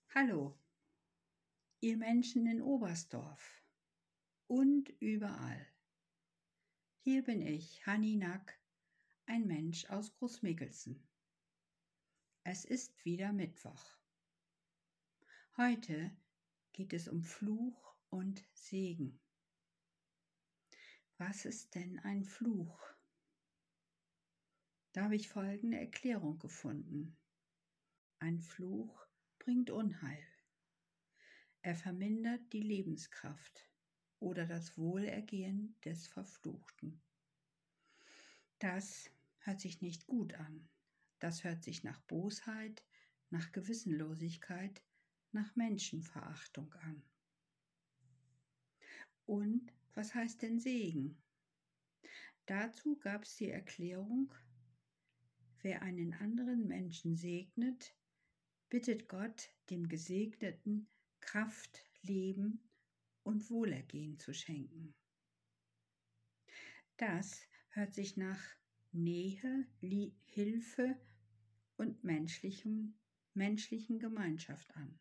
Hallo, ihr Menschen in Oberstdorf und überall. Hier bin ich, Hanni Nack, ein Mensch aus Großmickelsen. Es ist wieder Mittwoch. Heute geht es um Fluch und Segen. Was ist denn ein Fluch? Da habe ich folgende Erklärung gefunden. Ein Fluch bringt Unheil. Er vermindert die Lebenskraft oder das Wohlergehen des Verfluchten. Das hört sich nicht gut an. Das hört sich nach Bosheit, nach Gewissenlosigkeit, nach Menschenverachtung an. Und was heißt denn Segen? Dazu gab es die Erklärung, wer einen anderen Menschen segnet, bittet Gott, dem Gesegneten Kraft, Leben und Wohlergehen zu schenken. Das hört sich nach Nähe, Hilfe und menschlichen Gemeinschaft an.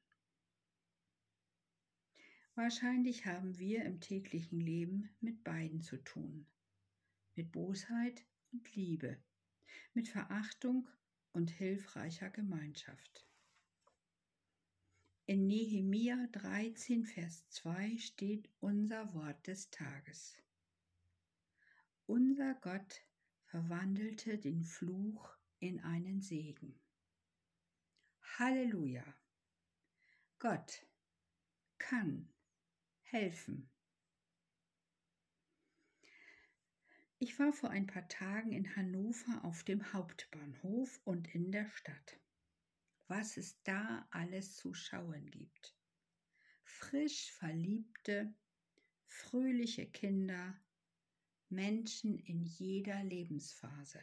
Wahrscheinlich haben wir im täglichen Leben mit beiden zu tun. Mit Bosheit und Liebe, mit Verachtung und hilfreicher Gemeinschaft. In Nehemia 13, Vers 2 steht unser Wort des Tages. Unser Gott verwandelte den Fluch in einen Segen. Halleluja! Gott kann helfen. Ich war vor ein paar Tagen in Hannover auf dem Hauptbahnhof und in der Stadt. Was es da alles zu schauen gibt. Frisch Verliebte, fröhliche Kinder, Menschen in jeder Lebensphase.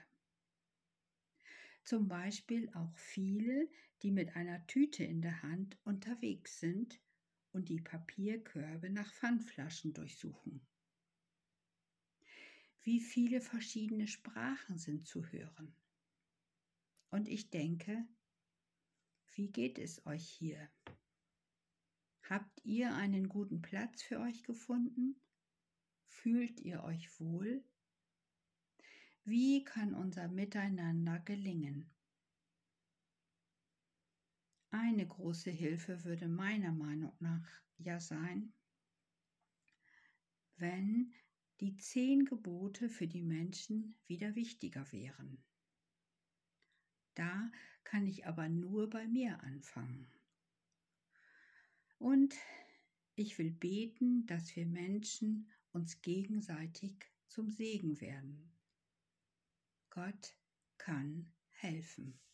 Zum Beispiel auch viele, die mit einer Tüte in der Hand unterwegs sind und die Papierkörbe nach Pfandflaschen durchsuchen. Wie viele verschiedene Sprachen sind zu hören. Und ich denke, wie geht es euch hier? Habt ihr einen guten Platz für euch gefunden? Fühlt ihr euch wohl? Wie kann unser Miteinander gelingen? Eine große Hilfe würde meiner Meinung nach ja sein, wenn die 10 Gebote für die Menschen wieder wichtiger wären. Da kann ich aber nur bei mir anfangen. Und ich will beten, dass wir Menschen uns gegenseitig zum Segen werden. Gott kann helfen.